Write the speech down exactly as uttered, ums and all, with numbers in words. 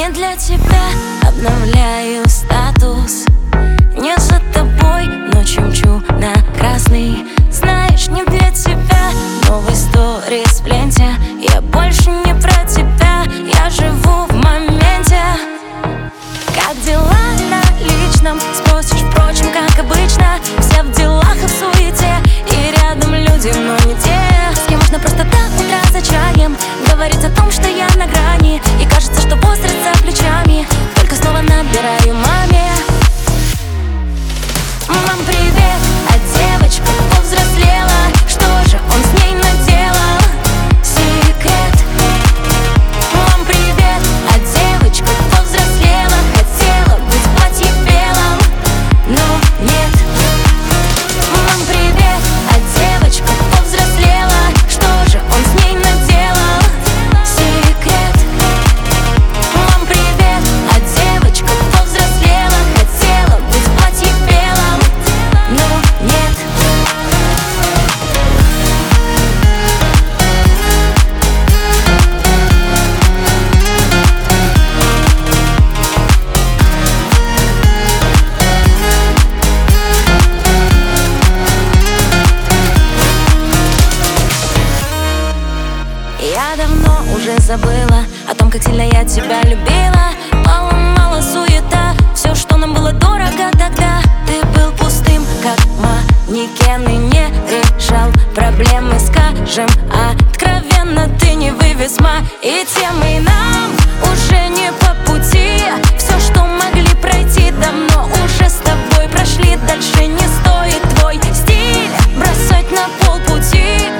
Не для тебя обновляю статус, не за тобой ночью мчу на красный. Знаешь, не для тебя новый сторис в ленте. Я больше не про тебя, я живу в моменте. Как дела на личном? Спросишь, впрочем, как обычно. Все в делах и в суете, и рядом люди, но не те, с кем можно просто до утра за чаем говорить о том, что я на грани. И кажется, что возраст за плечами, только снова набираю маме. Мам, привет, а девочка повзрослела. Что же он с ней наделал? Секрет. Мам, привет, а девочка повзрослела. Хотела быть в платье белом, но нет. Мам, привет, а девочка повзрослела. Что же он с ней наделал? Секрет. Мам, привет, а девочка повзрослела. Хотела быть в платье белом, но нет. Я давно уже забыла о том, как сильно я тебя любила. Мало-мало суета, все, что нам было дорого тогда. Ты был пустым, как манекен, и не решал проблемы, скажем откровенно. Ты не вывез мои темы, нам уже не по пути. Все, что могли пройти, давно уже с тобой прошли. Дальше не стоит твой стиль бросать на полпути.